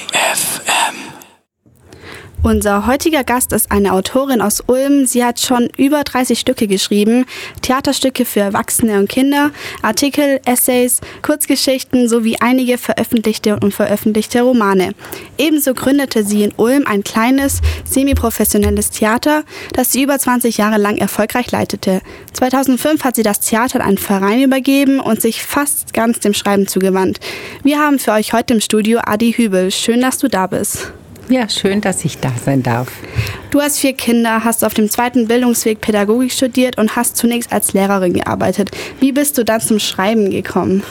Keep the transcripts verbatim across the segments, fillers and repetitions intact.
F M. Unser heutiger Gast ist eine Autorin aus Ulm. Sie hat schon über dreißig Stücke geschrieben, Theaterstücke für Erwachsene und Kinder, Artikel, Essays, Kurzgeschichten sowie einige veröffentlichte und unveröffentlichte Romane. Ebenso gründete sie in Ulm ein kleines, semi-professionelles Theater, das sie über zwanzig Jahre lang erfolgreich leitete. zweitausendfünf hat sie das Theater an einen Verein übergeben und sich fast ganz dem Schreiben zugewandt. Wir haben für euch heute im Studio Adi Hübel. Schön, dass du da bist. Ja, schön, dass ich da sein darf. Du hast vier Kinder, hast auf dem zweiten Bildungsweg Pädagogik studiert und hast zunächst als Lehrerin gearbeitet. Wie bist du dann zum Schreiben gekommen?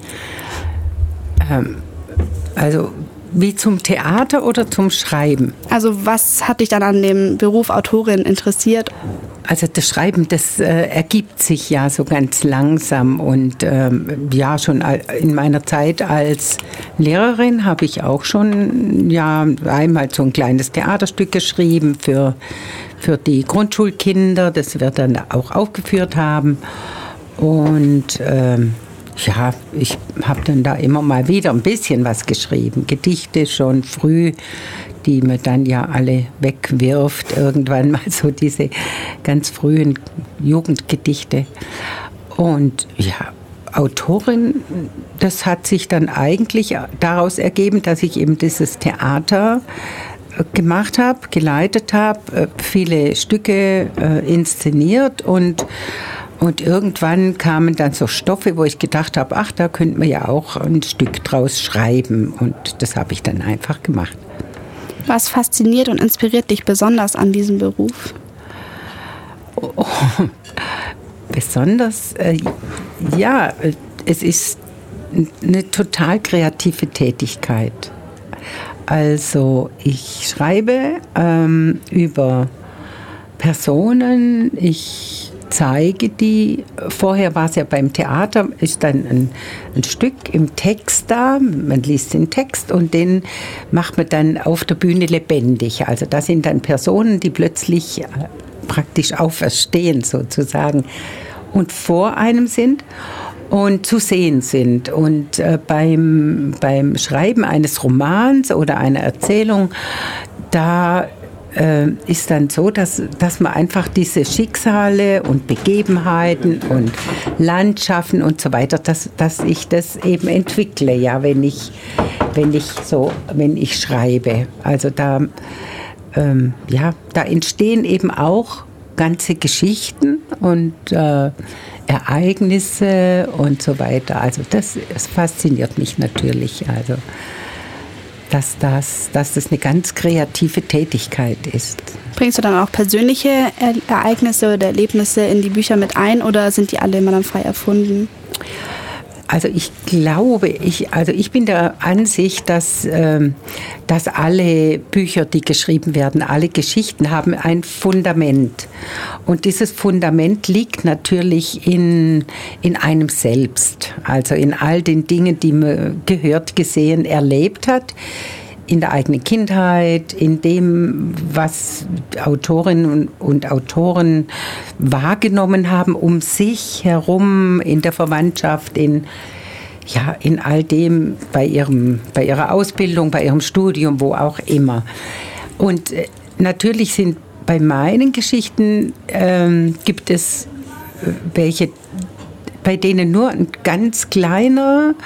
Ähm, also wie zum Theater oder zum Schreiben? Also was hat dich dann an dem Beruf Autorin interessiert? Also das Schreiben, das äh, ergibt sich ja so ganz langsam und ähm, ja, schon in meiner Zeit als Lehrerin habe ich auch schon ja einmal so ein kleines Theaterstück geschrieben für, für die Grundschulkinder, das wir dann auch aufgeführt haben und ähm, ja, ich habe dann da immer mal wieder ein bisschen was geschrieben, Gedichte schon früh, die man dann ja alle wegwirft, irgendwann mal so diese ganz frühen Jugendgedichte. Und ja, Autorin, das hat sich dann eigentlich daraus ergeben, dass ich eben dieses Theater gemacht habe, geleitet habe, viele Stücke äh, inszeniert und Und irgendwann kamen dann so Stoffe, wo ich gedacht habe, ach, da könnte man ja auch ein Stück draus schreiben. Und das habe ich dann einfach gemacht. Was fasziniert und inspiriert dich besonders an diesem Beruf? Oh, oh, besonders, äh, ja, es ist eine total kreative Tätigkeit. Also ich schreibe ähm, über Personen, ich zeige die. Vorher war es ja beim Theater, ist dann ein, ein Stück im Text da, man liest den Text und den macht man dann auf der Bühne lebendig. Also das sind dann Personen, die plötzlich äh, praktisch auferstehen sozusagen und vor einem sind und zu sehen sind. Und äh, beim, beim Schreiben eines Romans oder einer Erzählung, da ist dann so, dass, dass man einfach diese Schicksale und Begebenheiten und Landschaften und so weiter, dass, dass ich das eben entwickle, ja, wenn ich, wenn ich so, wenn ich schreibe. Also da, ähm, ja, da entstehen eben auch ganze Geschichten und äh, Ereignisse und so weiter. Also das, das fasziniert mich natürlich. Also Dass das, dass das eine ganz kreative Tätigkeit ist. Bringst du dann auch persönliche Ereignisse oder Erlebnisse in die Bücher mit ein oder sind die alle immer dann frei erfunden? Also ich glaube, ich, also ich bin der Ansicht, dass, ähm, dass alle Bücher, die geschrieben werden, alle Geschichten haben ein Fundament. Und dieses Fundament liegt natürlich in, in einem selbst, also in all den Dingen, die man gehört, gesehen, erlebt hat. In der eigenen Kindheit, in dem, was Autorinnen und Autoren wahrgenommen haben, um sich herum, in der Verwandtschaft, in, ja, in all dem, bei ihrem, bei ihrer Ausbildung, bei ihrem Studium, wo auch immer. Und äh, natürlich sind bei meinen Geschichten, ähm, gibt es welche, bei denen nur ein ganz kleiner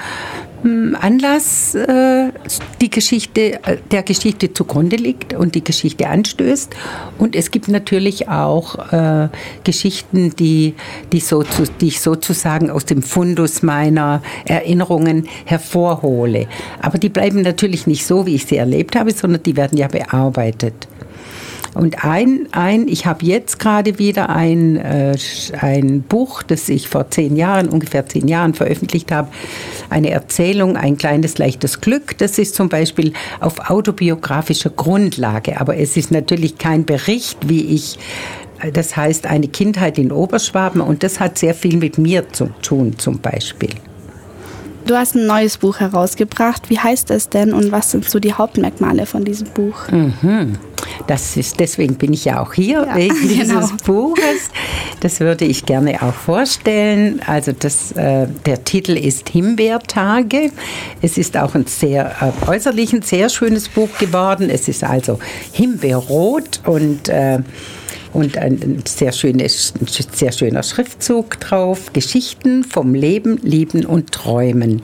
Anlass äh, die Geschichte, der Geschichte zugrunde liegt und die Geschichte anstößt. Und es gibt natürlich auch äh, Geschichten, die, die, so zu, die ich sozusagen aus dem Fundus meiner Erinnerungen hervorhole. Aber die bleiben natürlich nicht so, wie ich sie erlebt habe, sondern die werden ja bearbeitet. Und ein, ein ich habe jetzt gerade wieder ein, äh, ein Buch, das ich vor zehn Jahren, ungefähr zehn Jahren veröffentlicht habe, eine Erzählung, ein kleines, leichtes Glück. Das ist zum Beispiel auf autobiografischer Grundlage, aber es ist natürlich kein Bericht, wie ich, das heißt eine Kindheit in Oberschwaben und das hat sehr viel mit mir zu tun zum Beispiel. Du hast ein neues Buch herausgebracht. Wie heißt es denn und was sind so die Hauptmerkmale von diesem Buch? Mhm. Das ist, deswegen bin ich ja auch hier, ja, wegen dieses genau. Buches. Das würde ich gerne auch vorstellen. Also das, äh, der Titel ist Himbeertage. Es ist auch ein sehr, äh, äußerlich ein sehr schönes Buch geworden. Es ist also himbeerrot und äh, Und ein sehr, schönes, ein sehr schöner Schriftzug drauf. Geschichten vom Leben, Lieben und Träumen.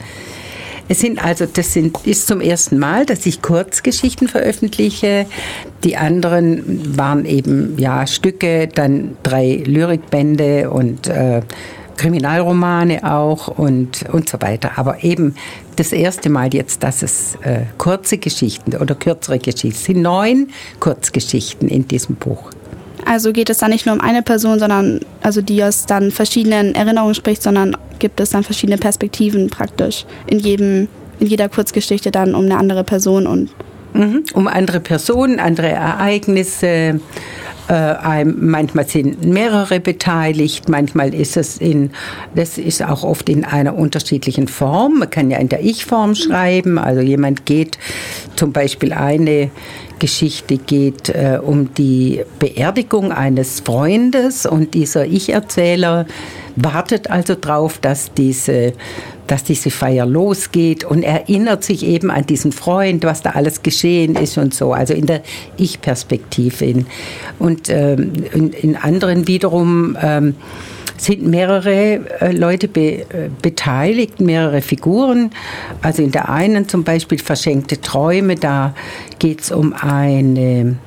Es sind also, das sind, ist zum ersten Mal, dass ich Kurzgeschichten veröffentliche. Die anderen waren eben ja Stücke, dann drei Lyrikbände und äh, Kriminalromane auch und, und so weiter. Aber eben das erste Mal jetzt, dass es äh, kurze Geschichten oder kürzere Geschichten sind. Neun Kurzgeschichten in diesem Buch. Also geht es dann nicht nur um eine Person, sondern also die aus dann verschiedenen Erinnerungen spricht, sondern gibt es dann verschiedene Perspektiven praktisch in jedem, in jeder Kurzgeschichte dann um eine andere Person und mhm. um andere Personen, andere Ereignisse. Äh, manchmal sind mehrere beteiligt, manchmal ist es in, das ist auch oft in einer unterschiedlichen Form. Man kann ja in der Ich-Form schreiben, also jemand geht zum Beispiel eine Geschichte geht äh, um die Beerdigung eines Freundes und dieser Ich-Erzähler wartet also darauf, dass diese, dass diese Feier losgeht und erinnert sich eben an diesen Freund, was da alles geschehen ist und so, also in der Ich-Perspektive. Und ähm, in, in anderen wiederum ähm, sind mehrere äh, Leute be, äh, beteiligt, mehrere Figuren. Also in der einen zum Beispiel Verschenkte Träume, da geht es um eine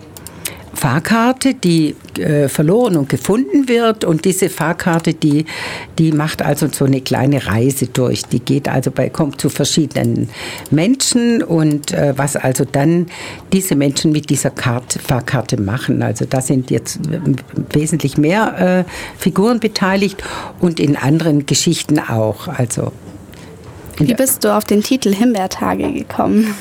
Fahrkarte, die äh, verloren und gefunden wird, und diese Fahrkarte, die, die macht also so eine kleine Reise durch. Die geht also bei, kommt zu verschiedenen Menschen und äh, was also dann diese Menschen mit dieser Karte, Fahrkarte machen. Also da sind jetzt wesentlich mehr äh, Figuren beteiligt und in anderen Geschichten auch. Also wie bist du auf den Titel Himbeertage gekommen?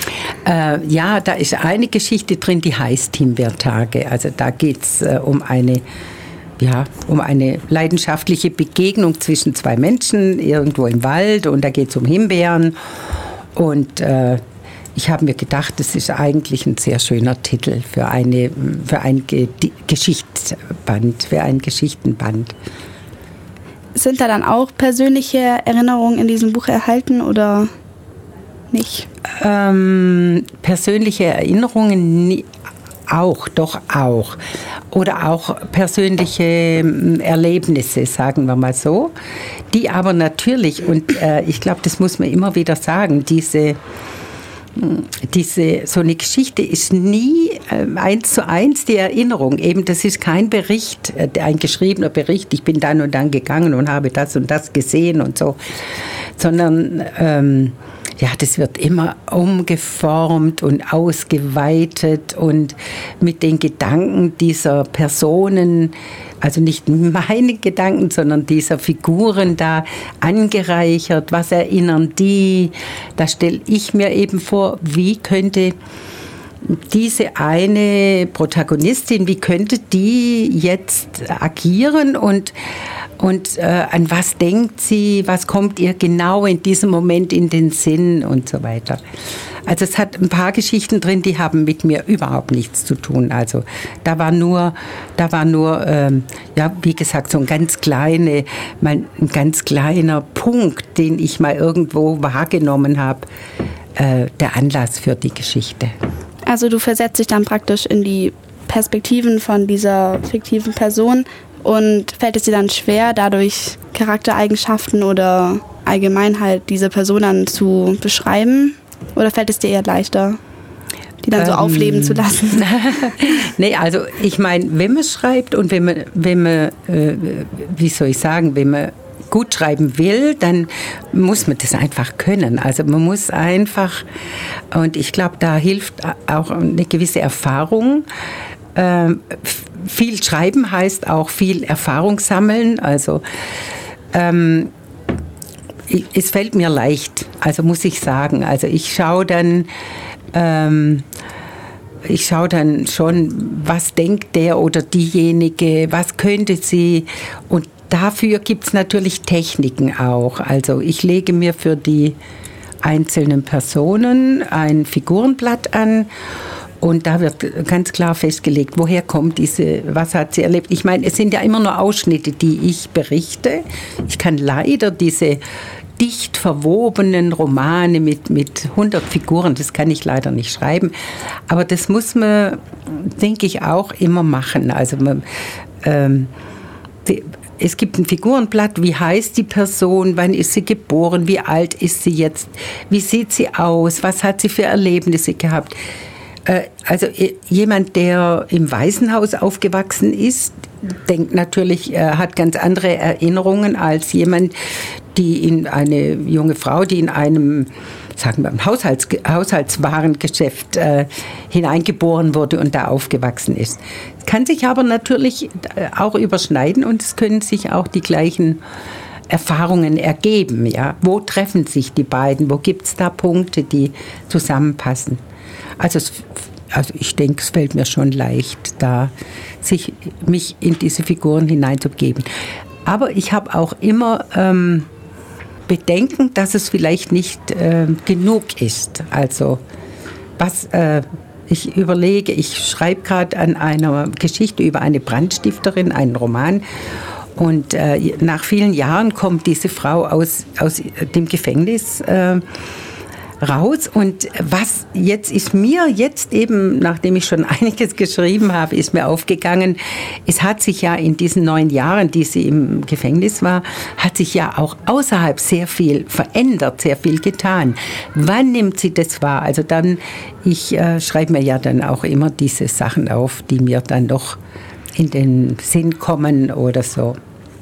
Äh, ja, da ist eine Geschichte drin, die heißt Himbeertage. Also da geht es äh, um eine, ja, um eine leidenschaftliche Begegnung zwischen zwei Menschen irgendwo im Wald, und da geht es um Himbeeren. Und äh, ich habe mir gedacht, das ist eigentlich ein sehr schöner Titel für, eine, für ein Ge- Geschichtsband, für ein Geschichtenband. Sind da dann auch persönliche Erinnerungen in diesem Buch erhalten oder nicht? Ähm, persönliche Erinnerungen nie, auch, doch auch. Oder auch persönliche Erlebnisse, sagen wir mal so. Die aber natürlich, und äh, ich glaube, das muss man immer wieder sagen, diese, diese, so eine Geschichte ist nie äh, eins zu eins die Erinnerung. Eben, das ist kein Bericht, äh, ein geschriebener Bericht, ich bin dann und dann gegangen und habe das und das gesehen und so. Sondern ähm, ja, das wird immer umgeformt und ausgeweitet und mit den Gedanken dieser Personen, also nicht meine Gedanken, sondern dieser Figuren da angereichert. Was erinnern die? Da stelle ich mir eben vor, wie könnte diese eine Protagonistin, wie könnte die jetzt agieren und Und äh, an was denkt sie, was kommt ihr genau in diesem Moment in den Sinn und so weiter. Also es hat ein paar Geschichten drin, die haben mit mir überhaupt nichts zu tun. Also da war nur, da war nur, ähm, ja, wie gesagt, so ein ganz kleine, mein, ein ganz kleiner Punkt, den ich mal irgendwo wahrgenommen habe, äh, der Anlass für die Geschichte. Also du versetzt dich dann praktisch in die Perspektiven von dieser fiktiven Person. Und fällt es dir dann schwer, dadurch Charaktereigenschaften oder allgemein halt diese Person dann zu beschreiben? Oder fällt es dir eher leichter, die dann so ähm, aufleben zu lassen? Nee, also ich meine, wenn man schreibt und wenn man, wenn man äh, wie soll ich sagen, wenn man gut schreiben will, dann muss man das einfach können. Also man muss einfach, und ich glaube, da hilft auch eine gewisse Erfahrung. Ähm, viel schreiben heißt auch viel Erfahrung sammeln. Also ähm, ich, es fällt mir leicht, also muss ich sagen. Also ich schaue dann, ähm, ich schaue dann schon, was denkt der oder diejenige, was könnte sie, und dafür gibt es natürlich Techniken auch. Also ich lege mir für die einzelnen Personen ein Figurenblatt an. Und da wird ganz klar festgelegt, woher kommt diese, was hat sie erlebt. Ich meine, es sind ja immer nur Ausschnitte, die ich berichte. Ich kann leider diese dicht verwobenen Romane mit, mit hundert Figuren, das kann ich leider nicht schreiben. Aber das muss man, denke ich, auch immer machen. Also man, ähm, die, es gibt ein Figurenblatt, wie heißt die Person, wann ist sie geboren, wie alt ist sie jetzt, wie sieht sie aus, was hat sie für Erlebnisse gehabt. Also jemand, der im Waisenhaus aufgewachsen ist, denkt natürlich, er hat ganz andere Erinnerungen als jemand, die in eine junge Frau, die in einem, sagen wir, Haushalts, Haushaltswarengeschäft äh, hineingeboren wurde und da aufgewachsen ist. Es kann sich aber natürlich auch überschneiden und es können sich auch die gleichen Erfahrungen ergeben. Ja? Wo treffen sich die beiden? Wo gibt es da Punkte, die zusammenpassen? Also, es, also ich denke, es fällt mir schon leicht, da sich, mich in diese Figuren hineinzugeben. Aber ich habe auch immer ähm, Bedenken, dass es vielleicht nicht äh, genug ist. Also was äh, ich überlege, ich schreibe gerade an einer Geschichte über eine Brandstifterin, einen Roman. Und äh, nach vielen Jahren kommt diese Frau aus, aus dem Gefängnis äh, raus und was jetzt ist mir jetzt eben, nachdem ich schon einiges geschrieben habe, ist mir aufgegangen, es hat sich ja in diesen neun Jahren, die sie im Gefängnis war, hat sich ja auch außerhalb sehr viel verändert, sehr viel getan. Wann nimmt sie das wahr? Also dann, ich äh, schreibe mir ja dann auch immer diese Sachen auf, die mir dann doch in den Sinn kommen oder so.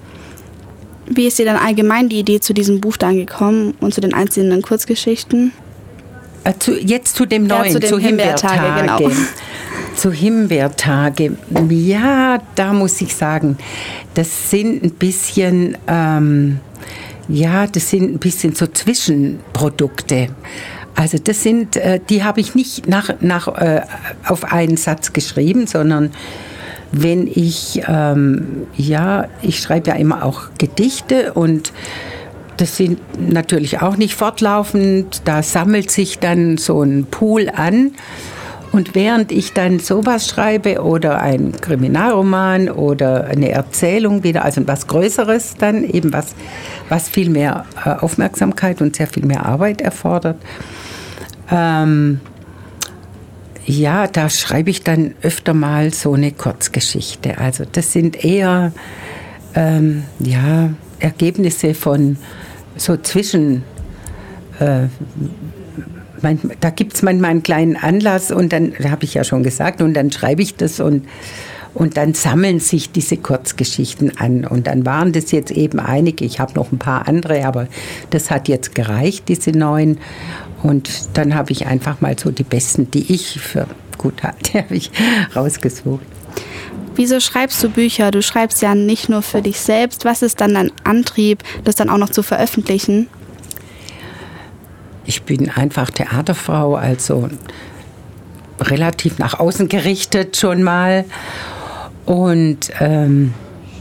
Wie ist dir dann allgemein die Idee zu diesem Buch dann gekommen und zu den einzelnen Kurzgeschichten? Zu, jetzt zu dem neuen, ja, zu, zu Himbeertage. Himbeertage genau. Zu Himbeertage. Ja, da muss ich sagen, das sind ein bisschen, ähm, ja, das sind ein bisschen so Zwischenprodukte. Also das sind, äh, die habe ich nicht nach, nach, äh, auf einen Satz geschrieben, sondern wenn ich, ähm, ja, ich schreibe ja immer auch Gedichte und das sind natürlich auch nicht fortlaufend, da sammelt sich dann so ein Pool an und während ich dann sowas schreibe oder ein Kriminalroman oder eine Erzählung wieder, also was Größeres dann, eben was, was viel mehr Aufmerksamkeit und sehr viel mehr Arbeit erfordert, ähm, ja, da schreibe ich dann öfter mal so eine Kurzgeschichte. Also das sind eher, ähm, ja, Ergebnisse von so zwischen, äh, mein, da gibt es manchmal einen kleinen Anlass und dann, da habe ich ja schon gesagt, und dann schreibe ich das und, und dann sammeln sich diese Kurzgeschichten an. Und dann waren das jetzt eben einige, ich habe noch ein paar andere, aber das hat jetzt gereicht, diese neuen. Und dann habe ich einfach mal so die besten, die ich für gut hatte, habe ich rausgesucht. Wieso schreibst du Bücher? Du schreibst ja nicht nur für dich selbst. Was ist dann dein Antrieb, das dann auch noch zu veröffentlichen? Ich bin einfach Theaterfrau, also relativ nach außen gerichtet schon mal. Und, ähm,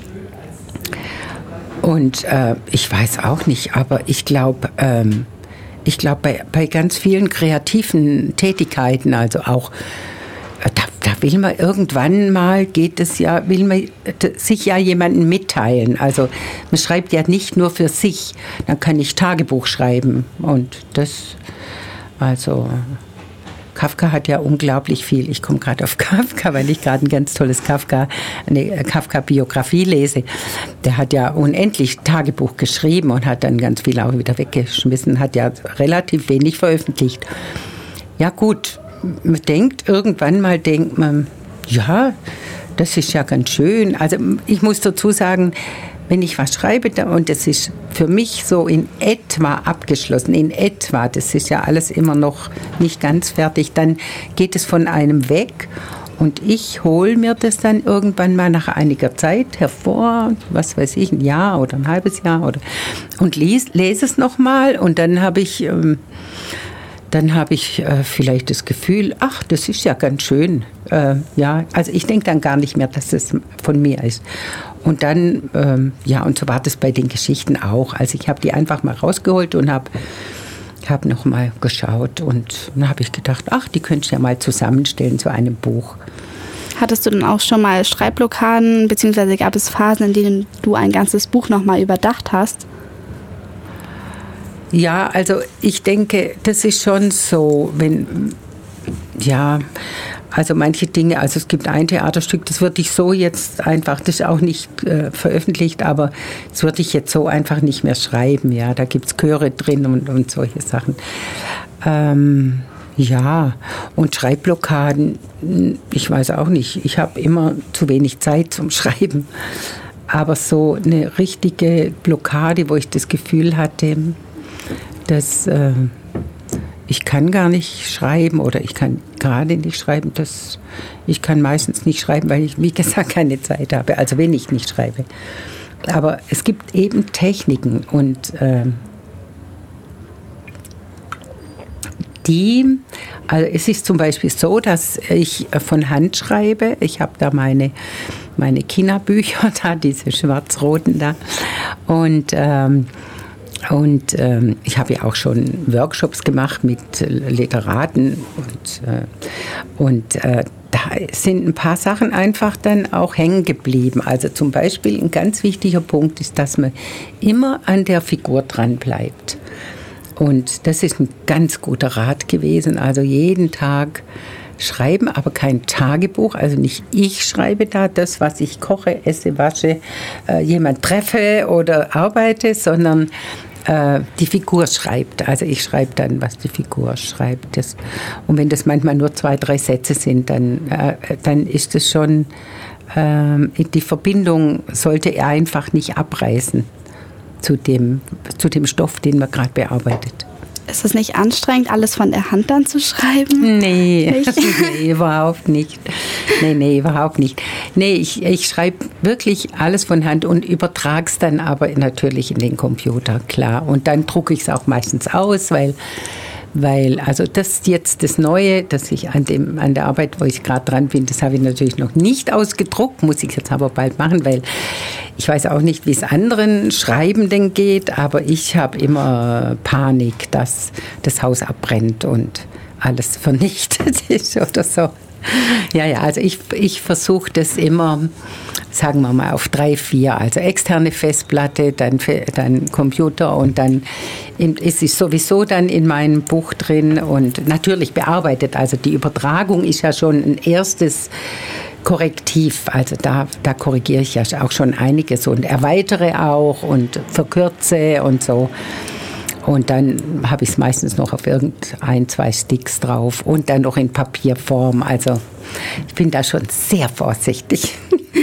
und äh, ich weiß auch nicht, aber ich glaube, ähm, ich glaube bei, bei ganz vielen kreativen Tätigkeiten, also auch Da, da will man irgendwann mal, geht es ja, will man sich ja jemanden mitteilen. Also man schreibt ja nicht nur für sich. Dann kann ich Tagebuch schreiben und das, also Kafka hat ja unglaublich viel. Ich komme gerade auf Kafka, weil ich gerade ein ganz tolles Kafka, eine Kafka-Biografie lese. Der hat ja unendlich Tagebuch geschrieben und hat dann ganz viel auch wieder weggeschmissen, hat ja relativ wenig veröffentlicht. Ja gut, man denkt, irgendwann mal denkt man, ja, das ist ja ganz schön. Also ich muss dazu sagen, wenn ich was schreibe und das ist für mich so in etwa abgeschlossen, in etwa, das ist ja alles immer noch nicht ganz fertig, dann geht es von einem weg und ich hole mir das dann irgendwann mal nach einiger Zeit hervor, was weiß ich, ein Jahr oder ein halbes Jahr oder und lese, lese es nochmal und dann habe ich... Ähm, Dann habe ich äh, vielleicht das Gefühl, ach, das ist ja ganz schön. Äh, ja, also ich denke dann gar nicht mehr, dass das von mir ist. Und dann, ähm, ja, und so war das bei den Geschichten auch. Also ich habe die einfach mal rausgeholt und habe habe noch mal geschaut und dann habe ich gedacht, ach, die könntest du ja mal zusammenstellen zu einem Buch. Hattest du dann auch schon mal Schreibblockaden, beziehungsweise gab es Phasen, in denen du ein ganzes Buch noch mal überdacht hast? Ja, also ich denke, das ist schon so, wenn, ja, also manche Dinge, also es gibt ein Theaterstück, das würde ich so jetzt einfach, das ist auch nicht äh, veröffentlicht, aber das würde ich jetzt so einfach nicht mehr schreiben, ja, da gibt es Chöre drin und, und solche Sachen. Ähm, ja, und Schreibblockaden, ich weiß auch nicht, ich habe immer zu wenig Zeit zum Schreiben, aber so eine richtige Blockade, wo ich das Gefühl hatte, dass äh, ich kann gar nicht schreiben oder ich kann gerade nicht schreiben. Das, ich kann meistens nicht schreiben, weil ich, wie gesagt, keine Zeit habe, also wenn ich nicht schreibe. Aber es gibt eben Techniken und äh, die, also es ist zum Beispiel so, dass ich von Hand schreibe. Ich habe da meine, meine Kinderbücher da, diese schwarz-roten da und ähm, Und ähm, ich habe ja auch schon Workshops gemacht mit Literaten und, äh, und äh, da sind ein paar Sachen einfach dann auch hängen geblieben. Also zum Beispiel ein ganz wichtiger Punkt ist, dass man immer an der Figur dran bleibt. Und das ist ein ganz guter Rat gewesen. Also jeden Tag schreiben, aber kein Tagebuch. Also nicht ich schreibe da das, was ich koche, esse, wasche, äh, jemand treffe oder arbeite, sondern die Figur schreibt. Also ich schreibe dann, was die Figur schreibt. Das, und wenn das manchmal nur zwei, drei Sätze sind, dann, äh, dann ist es schon, äh, die Verbindung sollte er einfach nicht abreißen zu dem, zu dem Stoff, den man gerade bearbeitet. Ist es nicht anstrengend, alles von der Hand dann zu schreiben? Nee, nee, überhaupt nicht. Nee, nee, überhaupt nicht. Nee, ich, ich schreibe wirklich alles von Hand und übertrage es dann aber natürlich in den Computer, klar. Und dann drucke ich es auch meistens aus, weil, weil also das jetzt das Neue, das ich an, dem, an der Arbeit, wo ich gerade dran bin, das habe ich natürlich noch nicht ausgedruckt, muss ich jetzt aber bald machen, weil ich weiß auch nicht, wie es anderen Schreibenden geht, aber ich habe immer Panik, dass das Haus abbrennt und alles vernichtet ist oder so. Ja, ja, also ich, ich versuche das immer, sagen wir mal, auf drei, vier, also externe Festplatte, dann, dann Computer und dann ist es sowieso dann in meinem Buch drin und natürlich bearbeitet. Also die Übertragung ist ja schon ein erstes Korrektiv, also da, da korrigiere ich ja auch schon einiges und erweitere auch und verkürze und so. Und dann habe ich es meistens noch auf irgendein, zwei Sticks drauf und dann noch in Papierform. Also ich bin da schon sehr vorsichtig.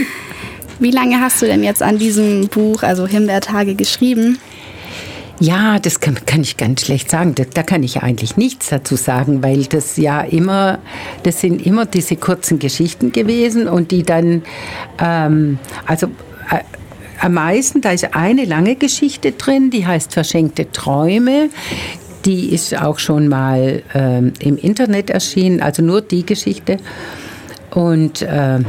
Wie lange hast du denn jetzt an diesem Buch, also Himbeertage, geschrieben? Ja, das kann, kann ich ganz schlecht sagen. Da, da kann ich eigentlich nichts dazu sagen, weil das ja immer, das sind immer diese kurzen Geschichten gewesen und die dann, ähm, also äh, am meisten, da ist eine lange Geschichte drin, die heißt Verschenkte Träume. Die ist auch schon mal ähm, im Internet erschienen, also nur die Geschichte. Und äh,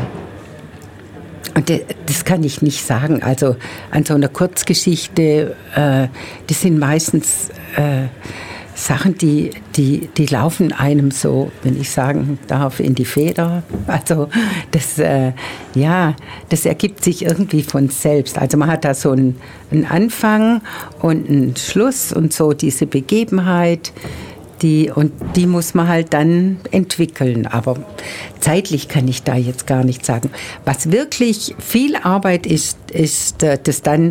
Und das kann ich nicht sagen. Also an so einer Kurzgeschichte, äh, das sind meistens äh, Sachen, die, die, die laufen einem so, wenn ich sagen darf, in die Feder. Also das, äh, ja, das ergibt sich irgendwie von selbst. Also man hat da so einen, einen Anfang und einen Schluss und so diese Begebenheit. Die, und die muss man halt dann entwickeln. Aber zeitlich kann ich da jetzt gar nicht sagen. Was wirklich viel Arbeit ist, ist das dann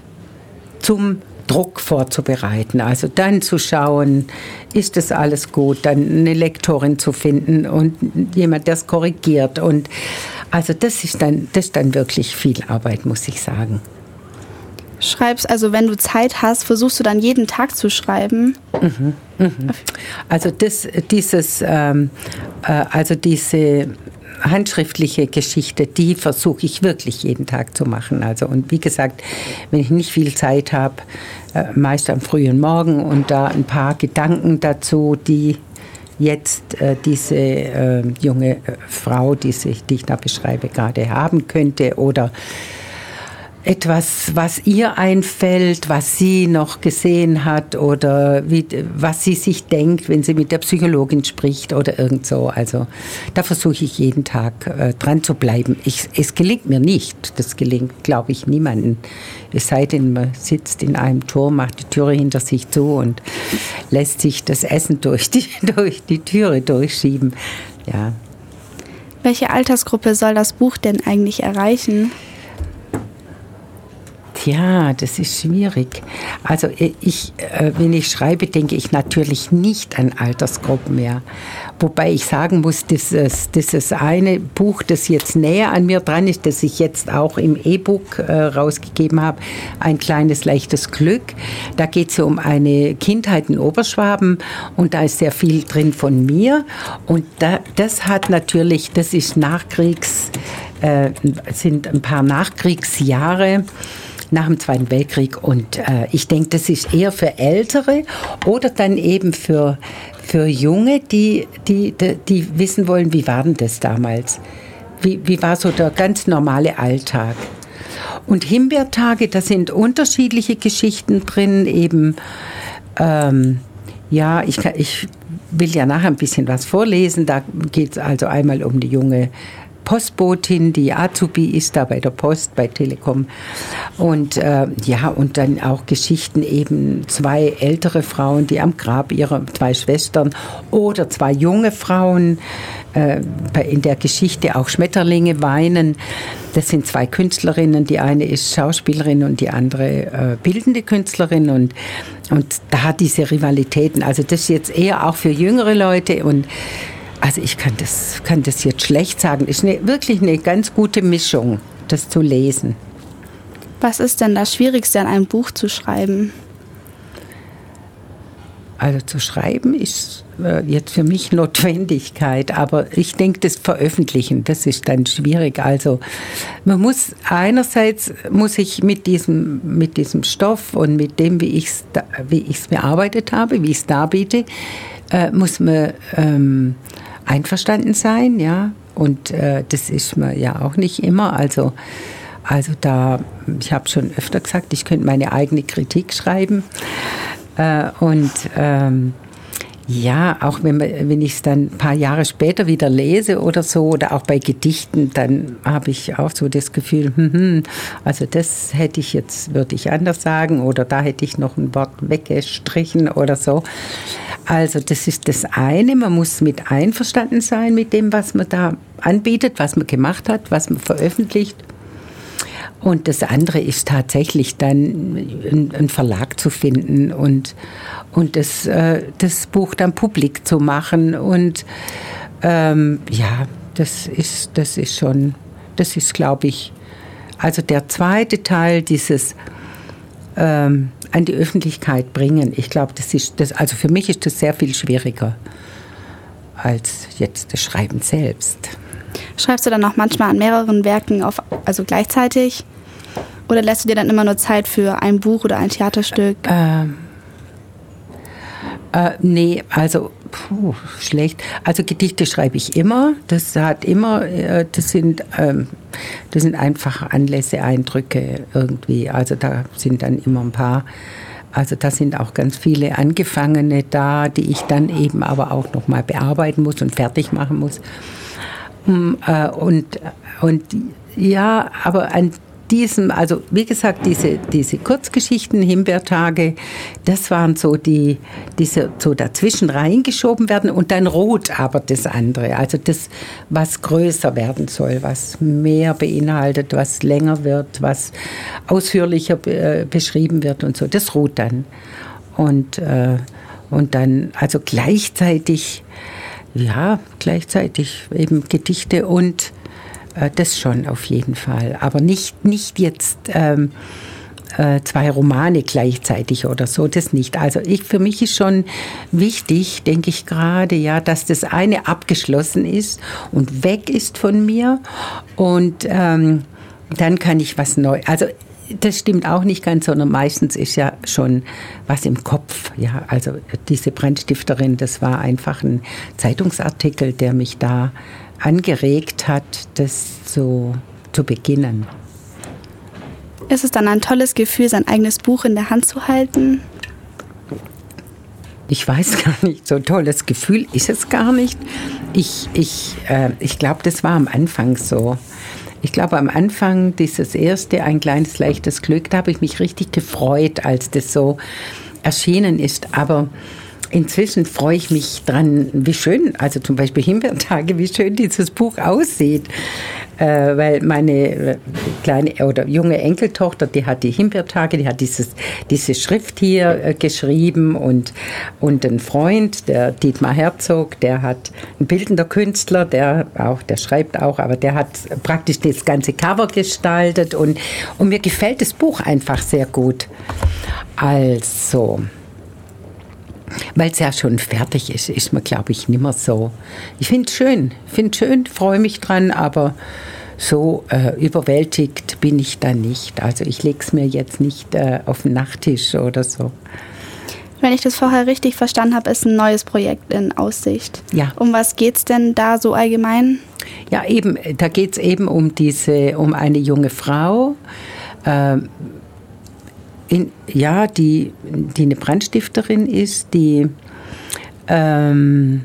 zum Druck vorzubereiten. Also dann zu schauen, ist das alles gut, dann eine Lektorin zu finden und jemand, der es korrigiert. Und also das ist dann, das ist dann wirklich viel Arbeit, muss ich sagen. Schreibst, also wenn du Zeit hast, versuchst du dann jeden Tag zu schreiben? Mhm, mhm. Also das, dieses, ähm, äh, also diese handschriftliche Geschichte, die versuche ich wirklich jeden Tag zu machen. Also und wie gesagt, wenn ich nicht viel Zeit habe, äh, meist am frühen Morgen und da ein paar Gedanken dazu, die jetzt äh, diese äh, junge Frau, die, sich, die ich da beschreibe, gerade haben könnte oder etwas, was ihr einfällt, was sie noch gesehen hat oder wie, was sie sich denkt, wenn sie mit der Psychologin spricht oder irgend so. Also da versuche ich jeden Tag äh, dran zu bleiben. Ich, es gelingt mir nicht. Das gelingt, glaube ich, niemandem. Es sei denn, man sitzt in einem Turm, macht die Türe hinter sich zu und lässt sich das Essen durch die, durch die Türe durchschieben. Ja. Welche Altersgruppe soll das Buch denn eigentlich erreichen? Ja, das ist schwierig. Also ich, wenn ich schreibe, denke ich natürlich nicht an Altersgruppen mehr. Wobei ich sagen muss, dieses, dieses eine Buch, das jetzt näher an mir dran ist, das ich jetzt auch im E-Book äh, rausgegeben habe, Ein kleines leichtes Glück. Da geht es um eine Kindheit in Oberschwaben und da ist sehr viel drin von mir. Und da, das hat natürlich, das ist Nachkriegs, äh, sind ein paar Nachkriegsjahre nach dem Zweiten Weltkrieg. Und äh, ich denke, das ist eher für Ältere oder dann eben für, für Junge, die, die, die, die wissen wollen, wie war denn das damals? Wie, wie war so der ganz normale Alltag? Und Himbeertage, da sind unterschiedliche Geschichten drin, eben, ähm, ja, ich, kann, ich will ja nachher ein bisschen was vorlesen. Da geht es also einmal um die junge Postbotin, die Azubi ist da bei der Post, bei Telekom. Und äh, ja, und dann auch Geschichten eben zwei ältere Frauen, die am Grab ihrer zwei Schwestern oder zwei junge Frauen, äh, in der Geschichte auch Schmetterlinge weinen. Das sind zwei Künstlerinnen, die eine ist Schauspielerin und die andere äh, bildende Künstlerin und, und da diese Rivalitäten, also das ist jetzt eher auch für jüngere Leute und also ich kann das, kann das jetzt schlecht sagen. Es ist eine, wirklich eine ganz gute Mischung, das zu lesen. Was ist denn das Schwierigste an einem Buch zu schreiben? Also zu schreiben ist äh, jetzt für mich Notwendigkeit, aber ich denke, das Veröffentlichen, das ist dann schwierig. Also man muss einerseits muss ich mit diesem mit diesem Stoff und mit dem, wie ich es wie ich es bearbeitet habe, wie ich es darbiete, äh, muss man ähm, einverstanden sein, ja. Und äh, das ist man ja auch nicht immer. Also also da, ich habe schon öfter gesagt, ich könnte meine eigene Kritik schreiben. Äh, und ähm, ja, auch wenn, wenn ich es dann ein paar Jahre später wieder lese oder so, oder auch bei Gedichten, dann habe ich auch so das Gefühl, hm, hm, also das hätte ich jetzt, würde ich anders sagen, oder da hätte ich noch ein Wort weggestrichen oder so. Also das ist das eine, man muss mit einverstanden sein mit dem, was man da anbietet, was man gemacht hat, was man veröffentlicht. Und das andere ist tatsächlich dann einen Verlag zu finden und, und das, äh, das Buch dann publik zu machen. Und ähm, ja, das ist, das ist schon, das ist, glaube ich, also der zweite Teil dieses ähm, an die Öffentlichkeit bringen. Ich glaube, das ist, das, also für mich ist das sehr viel schwieriger als jetzt das Schreiben selbst. Schreibst du dann auch manchmal an mehreren Werken auf, also gleichzeitig? Oder lässt du dir dann immer nur Zeit für ein Buch oder ein Theaterstück? Ähm, äh, nee, also puh, schlecht. Also Gedichte schreibe ich immer. Das hat immer, äh, das sind, ähm, das sind einfach Anlässe, Eindrücke irgendwie. Also da sind dann immer ein paar. Also da sind auch ganz viele Angefangene da, die ich dann eben aber auch noch mal bearbeiten muss und fertig machen muss. Und, und, und ja, aber an diesem, also wie gesagt, diese, diese Kurzgeschichten, Himbeertage, das waren so die, die so, so dazwischen reingeschoben werden und dann ruht aber das andere, also das, was größer werden soll, was mehr beinhaltet, was länger wird, was ausführlicher be- beschrieben wird und so, das ruht dann. Und, äh, und dann, also gleichzeitig, ja, gleichzeitig eben Gedichte und äh, das schon auf jeden Fall. Aber nicht, nicht jetzt ähm, äh, zwei Romane gleichzeitig oder so, das nicht. Also ich, für mich ist schon wichtig, denke ich gerade, ja, dass das eine abgeschlossen ist und weg ist von mir und ähm, dann kann ich was Neues, also das stimmt auch nicht ganz, sondern meistens ist ja schon was im Kopf. Ja, also diese Brandstifterin, das war einfach ein Zeitungsartikel, der mich da angeregt hat, das so zu beginnen. Ist es dann ein tolles Gefühl, sein eigenes Buch in der Hand zu halten? Ich weiß gar nicht, so ein tolles Gefühl ist es gar nicht. Ich, ich, äh, ich glaube, das war am Anfang so. Ich glaube, am Anfang dieses erste, ein kleines leichtes Glück, da habe ich mich richtig gefreut, als das so erschienen ist. Aber inzwischen freue ich mich dran, wie schön, also zum Beispiel Himbeertage, wie schön dieses Buch aussieht. Äh, weil meine kleine oder junge Enkeltochter, die hat die Himbeertage, die hat dieses, diese Schrift hier äh, geschrieben und, und ein Freund, der Dietmar Herzog, der hat ein bildender Künstler, der auch, der schreibt auch, aber der hat praktisch das ganze Cover gestaltet und, und mir gefällt das Buch einfach sehr gut. Also, weil es ja schon fertig ist, ist man, glaube ich, nicht mehr so. Ich finde es schön, finde schön, freue mich dran, aber so äh, überwältigt bin ich da nicht. Also ich lege es mir jetzt nicht äh, auf den Nachttisch oder so. Wenn ich das vorher richtig verstanden habe, ist ein neues Projekt in Aussicht. Ja. Um was geht es denn da so allgemein? Ja, eben, da geht es eben um diese, um eine junge Frau, äh, In, ja, die, die eine Brandstifterin ist, die ähm,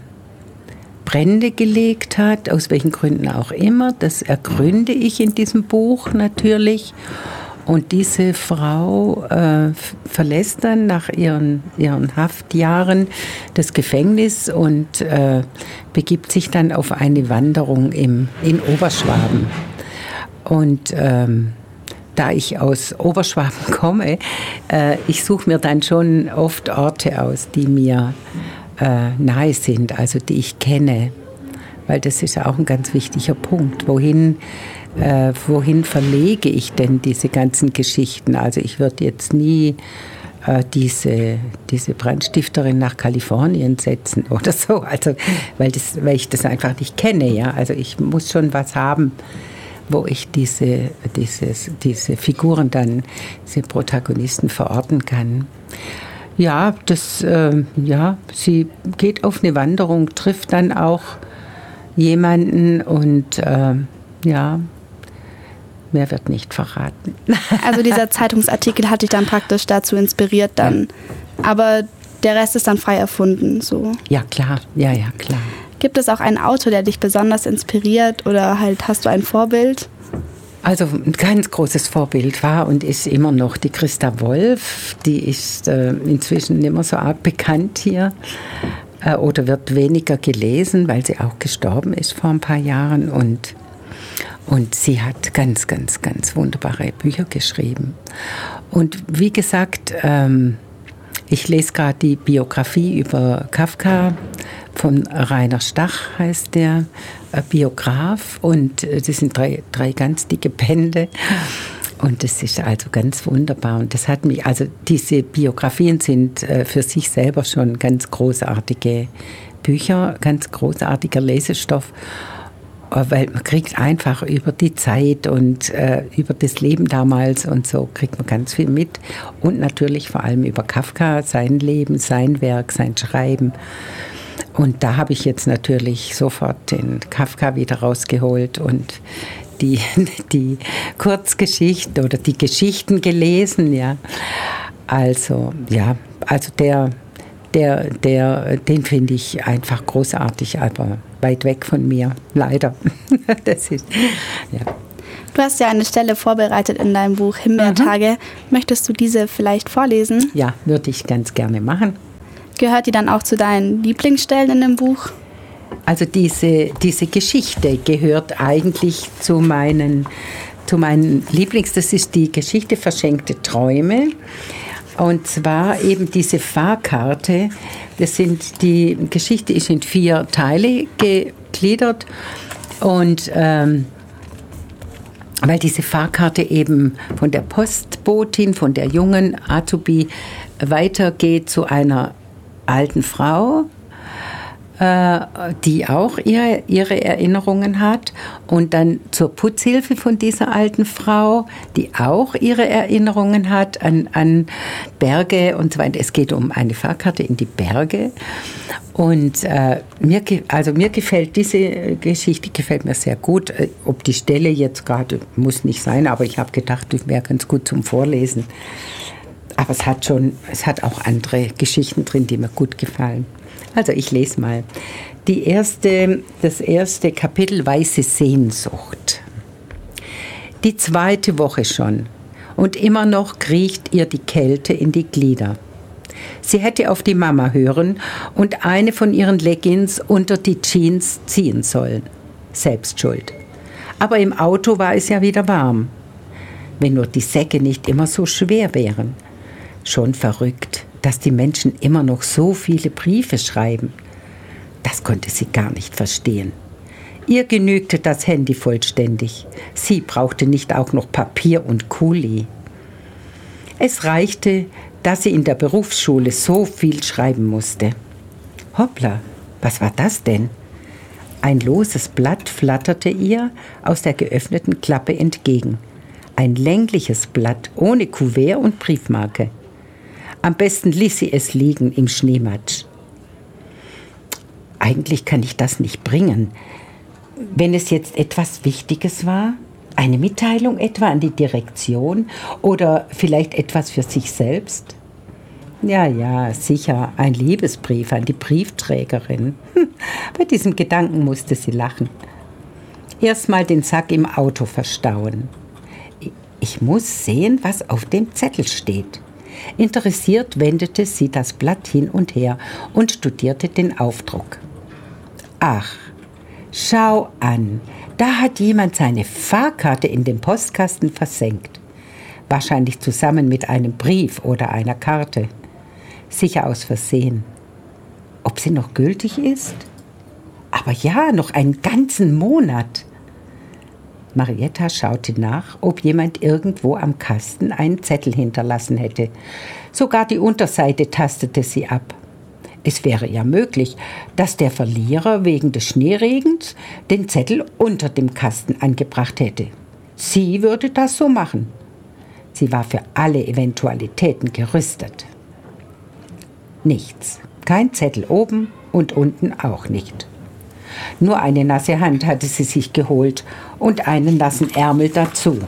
Brände gelegt hat, aus welchen Gründen auch immer. Das ergründe ich in diesem Buch natürlich. Und diese Frau äh, verlässt dann nach ihren, ihren Haftjahren das Gefängnis und äh, begibt sich dann auf eine Wanderung im, in Oberschwaben. Und ähm, da ich aus Oberschwaben komme, äh, ich suche mir dann schon oft Orte aus, die mir äh, nahe sind, also die ich kenne. Weil das ist auch ein ganz wichtiger Punkt. Wohin, äh, wohin verlege ich denn diese ganzen Geschichten? Also ich würde jetzt nie äh, diese, diese Brandstifterin nach Kalifornien setzen oder so, also, weil, das, weil ich das einfach nicht kenne. Ja? Also ich muss schon was haben, wo ich diese, dieses, diese Figuren dann, diese Protagonisten verorten kann. Ja, das, äh, ja, sie geht auf eine Wanderung, trifft dann auch jemanden und äh, ja, mehr wird nicht verraten. Also dieser Zeitungsartikel hat dich dann praktisch dazu inspiriert dann, aber der Rest ist dann frei erfunden, so? Ja, klar, ja, ja, klar. Gibt es auch einen Autor, der dich besonders inspiriert oder halt hast du ein Vorbild? Also ein ganz großes Vorbild war und ist immer noch die Christa Wolf. Die ist äh, inzwischen nicht mehr so arg bekannt hier äh, oder wird weniger gelesen, weil sie auch gestorben ist vor ein paar Jahren. Und, und sie hat ganz, ganz, ganz wunderbare Bücher geschrieben. Und wie gesagt, ähm, ich lese gerade die Biografie über Kafka. Von Rainer Stach heißt der, äh, Biograf, und äh, das sind drei, drei ganz dicke Bände und das ist also ganz wunderbar und das hat mich, also diese Biografien sind äh, für sich selber schon ganz großartige Bücher, ganz großartiger Lesestoff, äh, weil man kriegt einfach über die Zeit und äh, über das Leben damals und so kriegt man ganz viel mit und natürlich vor allem über Kafka, sein Leben, sein Werk, sein Schreiben. Und da habe ich jetzt natürlich sofort den Kafka wieder rausgeholt und die, die Kurzgeschichten oder die Geschichten gelesen, ja. Also, ja, also der, der, der, den finde ich einfach großartig, aber weit weg von mir, leider. Das ist, ja. Du hast ja eine Stelle vorbereitet in deinem Buch Himbeertage. Mhm. Möchtest du diese vielleicht vorlesen? Ja, würde ich ganz gerne machen. Gehört die dann auch zu deinen Lieblingsstellen in dem Buch? Also diese, diese Geschichte gehört eigentlich zu meinen, zu meinen Lieblings. Das ist die Geschichte Verschenkte Träume. Und zwar eben diese Fahrkarte. Das sind, die Geschichte ist in vier Teile gegliedert. Und ähm, weil diese Fahrkarte eben von der Postbotin, von der jungen Azubi weitergeht zu einer alten Frau, äh, die auch ihre, ihre Erinnerungen hat. Und dann zur Putzhilfe von dieser alten Frau, die auch ihre Erinnerungen hat an, an Berge und so weiter. Es geht um eine Fahrkarte in die Berge. Und äh, mir, also mir gefällt diese Geschichte gefällt mir sehr gut. Ob die Stelle jetzt gerade, muss nicht sein, aber ich habe gedacht, das wäre ganz gut zum Vorlesen. Aber es hat schon, es hat auch andere Geschichten drin, die mir gut gefallen. Also ich lese mal. Die erste, das erste Kapitel, Weiße Sehnsucht. Die zweite Woche schon. Und immer noch kriecht ihr die Kälte in die Glieder. Sie hätte auf die Mama hören und eine von ihren Leggings unter die Jeans ziehen sollen. Selbst schuld. Aber im Auto war es ja wieder warm. Wenn nur die Säcke nicht immer so schwer wären. Schon verrückt, dass die Menschen immer noch so viele Briefe schreiben. Das konnte sie gar nicht verstehen. Ihr genügte das Handy vollständig. Sie brauchte nicht auch noch Papier und Kuli. Es reichte, dass sie in der Berufsschule so viel schreiben musste. Hoppla, was war das denn? Ein loses Blatt flatterte ihr aus der geöffneten Klappe entgegen. Ein längliches Blatt ohne Kuvert und Briefmarke. Am besten ließ sie es liegen im Schneematsch. Eigentlich kann ich das nicht bringen. Wenn es jetzt etwas Wichtiges war, eine Mitteilung etwa an die Direktion oder vielleicht etwas für sich selbst? Ja, ja, sicher, ein Liebesbrief an die Briefträgerin. Hm, bei diesem Gedanken musste sie lachen. Erst mal den Sack im Auto verstauen. Ich muss sehen, was auf dem Zettel steht. Interessiert wendete sie das Blatt hin und her und studierte den Aufdruck. Ach, schau an, da hat jemand seine Fahrkarte in den Postkasten versenkt. Wahrscheinlich zusammen mit einem Brief oder einer Karte. Sicher aus Versehen. Ob sie noch gültig ist? Aber ja, noch einen ganzen Monat. Marietta schaute nach, ob jemand irgendwo am Kasten einen Zettel hinterlassen hätte. Sogar die Unterseite tastete sie ab. Es wäre ja möglich, dass der Verlierer wegen des Schneeregens den Zettel unter dem Kasten angebracht hätte. Sie würde das so machen. Sie war für alle Eventualitäten gerüstet. Nichts. Kein Zettel oben und unten auch nicht. Nur eine nasse Hand hatte sie sich geholt und einen nassen Ärmel dazu.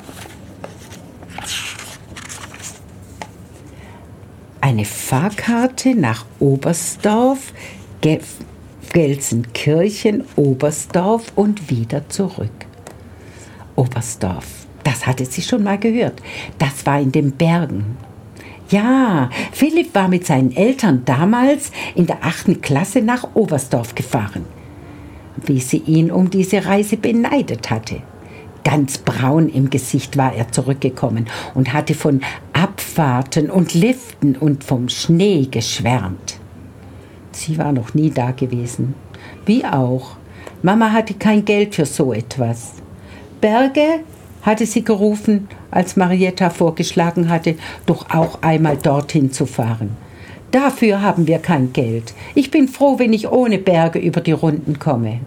Eine Fahrkarte nach Oberstdorf, Ge- Gelsenkirchen, Oberstdorf und wieder zurück. Oberstdorf, das hatte sie schon mal gehört. Das war in den Bergen. Ja, Philipp war mit seinen Eltern damals in der achten Klasse nach Oberstdorf gefahren. Wie sie ihn um diese Reise beneidet hatte. Ganz braun im Gesicht war er zurückgekommen und hatte von Abfahrten und Liften und vom Schnee geschwärmt. Sie war noch nie da gewesen. Wie auch. Mama hatte kein Geld für so etwas. Berge, hatte sie gerufen, als Marietta vorgeschlagen hatte, doch auch einmal dorthin zu fahren. Dafür haben wir kein Geld. Ich bin froh, wenn ich ohne Berge über die Runden komme.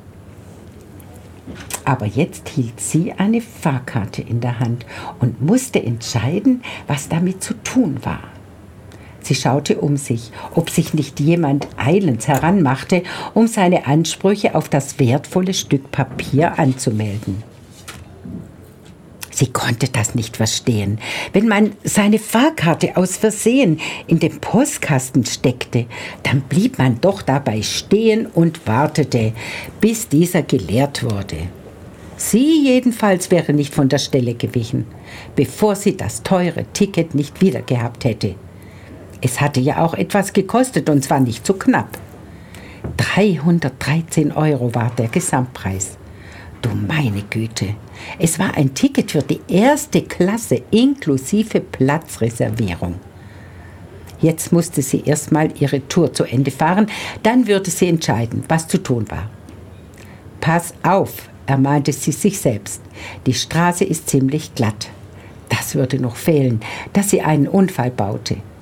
Aber jetzt hielt sie eine Fahrkarte in der Hand und musste entscheiden, was damit zu tun war. Sie schaute um sich, ob sich nicht jemand eilends heranmachte, um seine Ansprüche auf das wertvolle Stück Papier anzumelden. Sie konnte das nicht verstehen. Wenn man seine Fahrkarte aus Versehen in den Postkasten steckte, dann blieb man doch dabei stehen und wartete, bis dieser geleert wurde. Sie jedenfalls wäre nicht von der Stelle gewichen, bevor sie das teure Ticket nicht wieder gehabt hätte. Es hatte ja auch etwas gekostet und zwar nicht so knapp. dreihundertdreizehn Euro war der Gesamtpreis. Du meine Güte, es war ein Ticket für die erste Klasse inklusive Platzreservierung. Jetzt musste sie erstmal ihre Tour zu Ende fahren, dann würde sie entscheiden, was zu tun war. Pass auf, ermahnte sie sich selbst. Die Straße ist ziemlich glatt. Das würde noch fehlen, dass sie einen Unfall baute.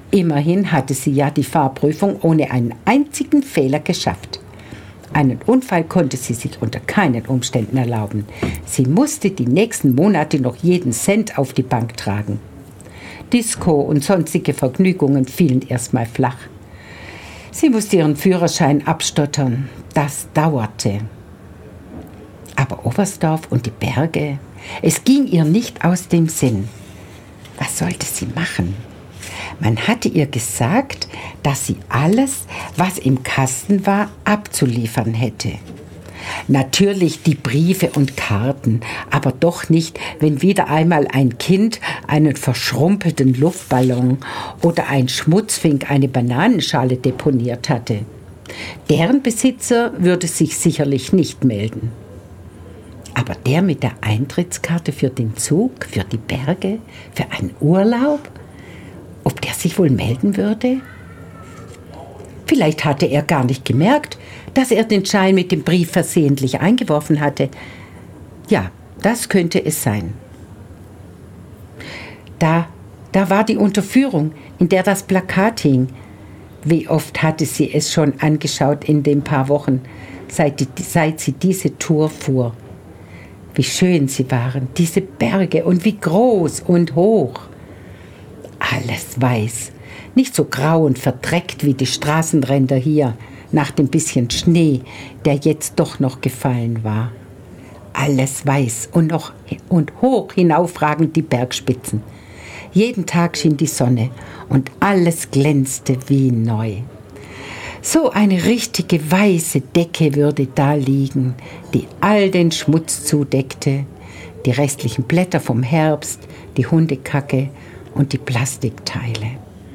Immerhin hatte sie ja die Fahrprüfung ohne einen einzigen Fehler geschafft. Einen Unfall konnte sie sich unter keinen Umständen erlauben. Sie musste die nächsten Monate noch jeden Cent auf die Bank tragen. Disco und sonstige Vergnügungen fielen erstmal flach. Sie musste ihren Führerschein abstottern. Das dauerte. Aber Oberstdorf und die Berge, es ging ihr nicht aus dem Sinn. Was sollte sie machen? Man hatte ihr gesagt, dass sie alles, was im Kasten war, abzuliefern hätte. Natürlich die Briefe und Karten, aber doch nicht, wenn wieder einmal ein Kind einen verschrumpelten Luftballon oder ein Schmutzfink eine Bananenschale deponiert hatte. Deren Besitzer würde sich sicherlich nicht melden. Aber der mit der Eintrittskarte für den Zug, für die Berge, für einen Urlaub, ob der sich wohl melden würde? Vielleicht hatte er gar nicht gemerkt, dass er den Schein mit dem Brief versehentlich eingeworfen hatte. Ja, das könnte es sein. Da, da war die Unterführung, in der das Plakat hing. Wie oft hatte sie es schon angeschaut in den paar Wochen, seit, die, seit sie diese Tour fuhr. Wie schön sie waren, diese Berge, und wie groß und hoch. Alles weiß, nicht so grau und verdreckt wie die Straßenränder hier, nach dem bisschen Schnee, der jetzt doch noch gefallen war. Alles weiß und noch und hoch hinaufragend die Bergspitzen. Jeden Tag schien die Sonne und alles glänzte wie neu. So eine richtige weiße Decke würde da liegen, die all den Schmutz zudeckte, die restlichen Blätter vom Herbst, die Hundekacke und die Plastikteile.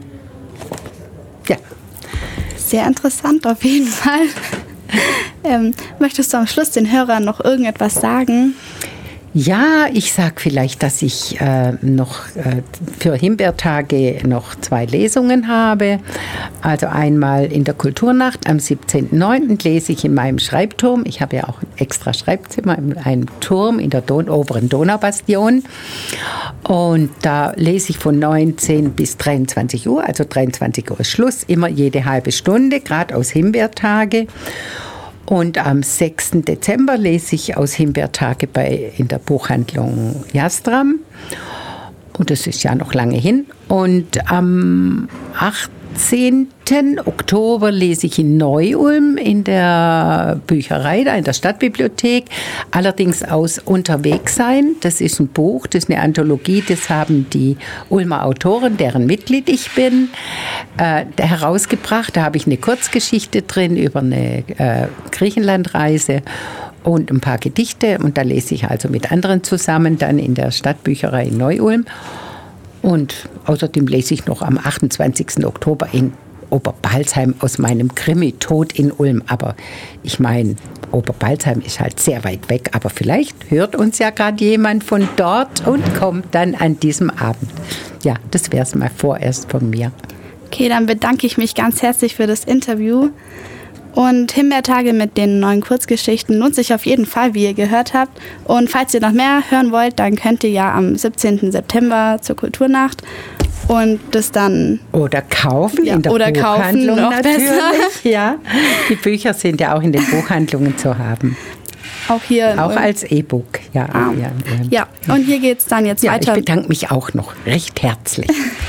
Ja. Sehr interessant auf jeden Fall. ähm, möchtest du am Schluss den Hörern noch irgendetwas sagen? Ja, ich sage vielleicht, dass ich äh, noch äh, für Himbeertage noch zwei Lesungen habe. Also einmal in der Kulturnacht am siebzehnten neunten lese ich in meinem Schreibturm. Ich habe ja auch ein extra Schreibzimmer in einem Turm in der Don- oberen Donaubastion. Und da lese ich von neunzehn bis dreiundzwanzig Uhr, also dreiundzwanzig Uhr ist Schluss, immer jede halbe Stunde, gerade aus Himbeertage. Und am sechsten Dezember lese ich aus Himbeertage bei, in der Buchhandlung Jastram. Und das ist ja noch lange hin. Und am achtzehnten Oktober lese ich in Neu-Ulm in der Bücherei, da in der Stadtbibliothek. Allerdings aus Unterwegssein. Das ist ein Buch, das ist eine Anthologie. Das haben die Ulmer Autoren, deren Mitglied ich bin, äh, herausgebracht. Da habe ich eine Kurzgeschichte drin über eine äh, Griechenlandreise und ein paar Gedichte. Und da lese ich also mit anderen zusammen dann in der Stadtbücherei in Neu-Ulm. Und außerdem lese ich noch am achtundzwanzigsten Oktober in Oberbalzheim aus meinem Krimi Tod in Ulm. Aber ich meine, Oberbalzheim ist halt sehr weit weg. Aber vielleicht hört uns ja gerade jemand von dort und kommt dann an diesem Abend. Ja, das wäre es mal vorerst von mir. Okay, dann bedanke ich mich ganz herzlich für das Interview. Und Himbeertage mit den neuen Kurzgeschichten lohnt sich auf jeden Fall, wie ihr gehört habt. Und falls ihr noch mehr hören wollt, dann könnt ihr ja am siebzehnten September zur Kulturnacht und das dann... Oder kaufen ja, in der oder Buchhandlung kaufen, natürlich. besser. Ja, die Bücher sind ja auch in den Buchhandlungen zu haben. Auch hier. Auch als E-Book. Ja, ah. ja, ja, und hier geht es dann jetzt ja, weiter. Ich bedanke mich auch noch recht herzlich.